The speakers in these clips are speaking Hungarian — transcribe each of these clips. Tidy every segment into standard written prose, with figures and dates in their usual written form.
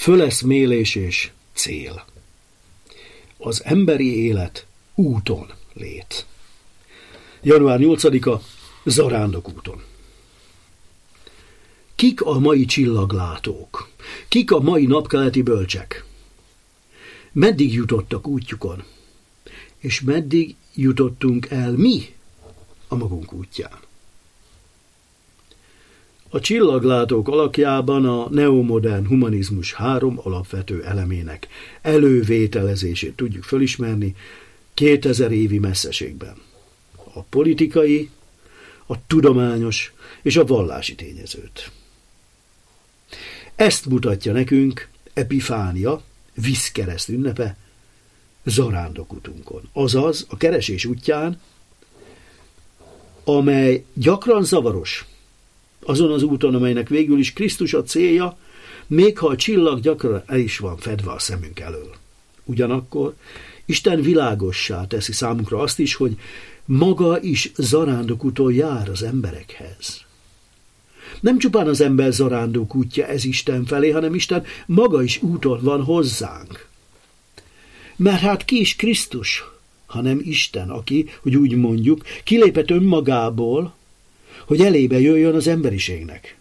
föleszmélés és cél. Az emberi élet úton lét. Január 8-a, Zarándokúton. Kik a mai csillaglátók? Kik a mai napkeleti bölcsek? Meddig jutottak útjukon? És meddig jutottunk el mi a magunk útján? A csillaglátók alakjában a neomodern humanizmus 3 alapvető elemének elővételezését tudjuk fölismerni 2000 évi messzeségben. A politikai, a tudományos és a vallási tényezőt. Ezt mutatja nekünk Epifánia, vízkereszt ünnepe, zarándokutunkon, azaz a keresés útján, amely gyakran zavaros, azon az úton, amelynek végül is Krisztus a célja, még ha a csillag gyakran el is van fedve a szemünk elől. Ugyanakkor Isten világossá teszi számunkra azt is, hogy maga is zarándokúton jár az emberekhez. Nem csupán az ember zarándok útja ez Isten felé, hanem Isten maga is úton van hozzánk. Mert hát ki is Krisztus, hanem Isten, aki, hogy úgy mondjuk, kilépett önmagából, hogy elébe jöjjön az emberiségnek.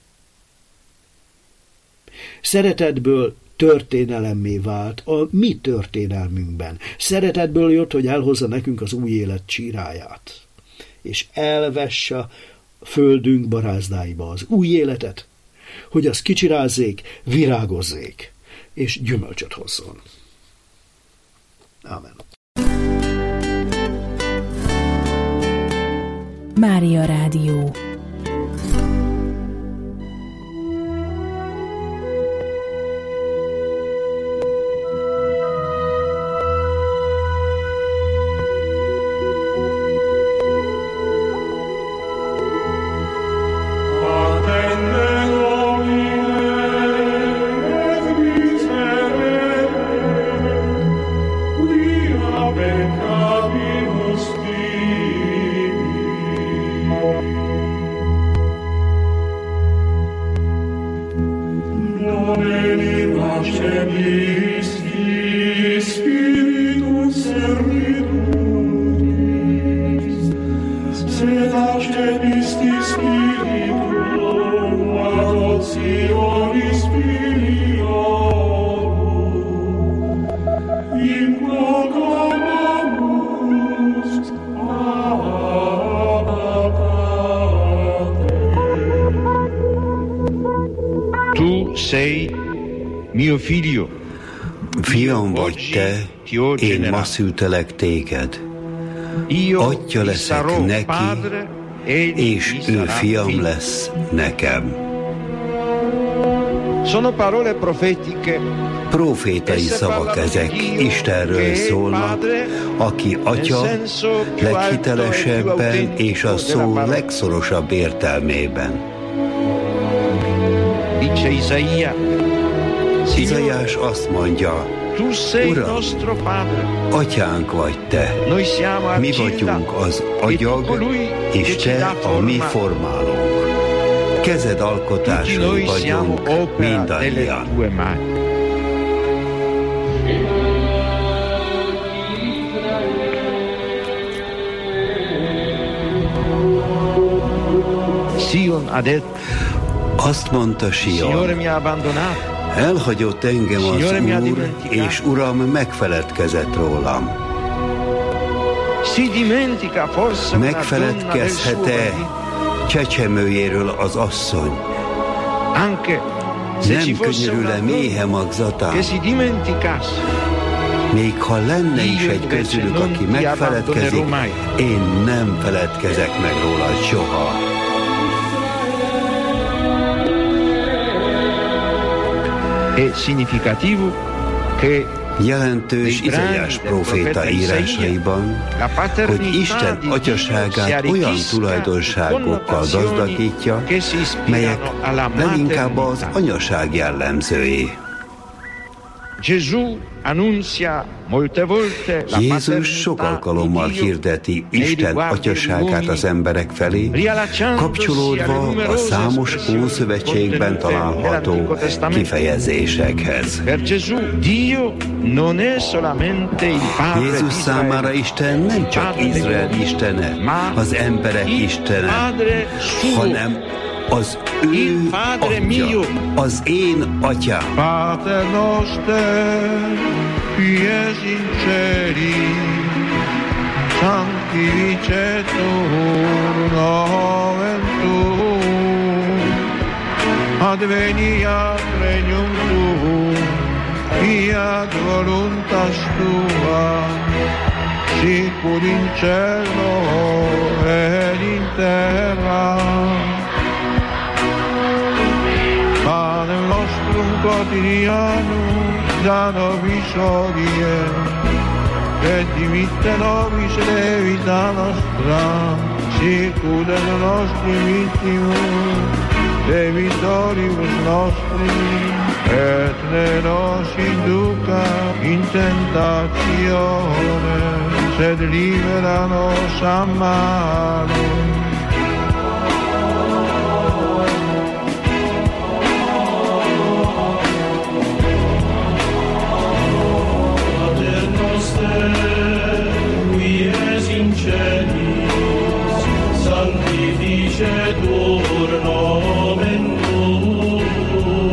Szeretetből történelemmé vált a mi történelmünkben. Szeretetből jött, hogy elhozza nekünk az új élet csíráját, és elvesse a földünk barázdáiba az új életet, hogy az kicsirázzék, virágozzék, és gyümölcsöt hozzon. Amen. Mária Rádió. Fiam vagy te, én ma szültelek téged. Atya leszek neki, és ő fiam lesz nekem. Profétai szavak ezek, Istenről szólnak, aki atya leghitelesebben és a szó legszorosabb értelmében. Izaiás azt mondja, Uram, atyánk vagy te, mi vagyunk az agyag, és te a mi formálónk. Kezed alkotásai vagyunk mindannyian. Azt mondta Sion, elhagyott engem az Úr, és Uram megfeledkezett rólam. Megfeledkezhet-e csecsemőjéről az asszony? Nem könyörül-e méhe magzatán? Még ha lenne is egy közülük, aki megfeledkezik, én nem feledkezek meg róla soha. Jelentős Izaiás próféta írásaiban, hogy Isten atyaságát olyan tulajdonságokkal gazdagítja, melyek leginkább az anyaság jellemzői. Jézus sok alkalommal hirdeti Isten atyaságát az emberek felé, kapcsolódva a számos Ószövetségben található kifejezésekhez. Jézus számára Isten nem csak Izrael istene, az emberek istene, hanem az ő atya, az én atyám. Pater noster, qui es in celis, sanctificetur nomen tuum, adveniat regnum tuum, fiat voluntas tua, sicur in cielo et in terra. Panem nostrum quotidianum da nobis hodie, et dimitte nobis debita nostra, sicur et nostri vittimus debitoribus nostri, et ne nos induca in tentatione, sed libera nos a malo. Sanctificetur nomen tuum,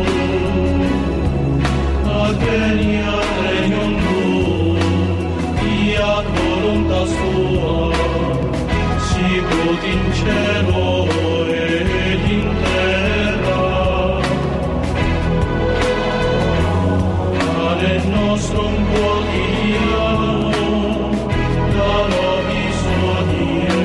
adveniat regnum tuum, fiat voluntas tua, sicut in cielo et in terra. Panem nostrum quotidianum da nobis hodie,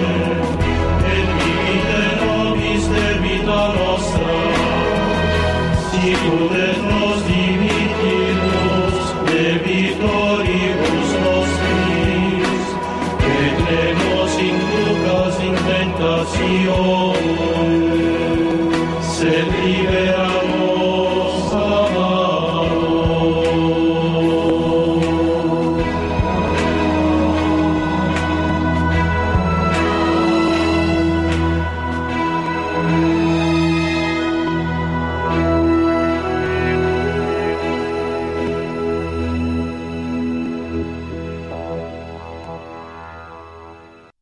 debita nostra, sicur et nos dimittimus debitoribus nostris, et ne nos inducas in tentationem,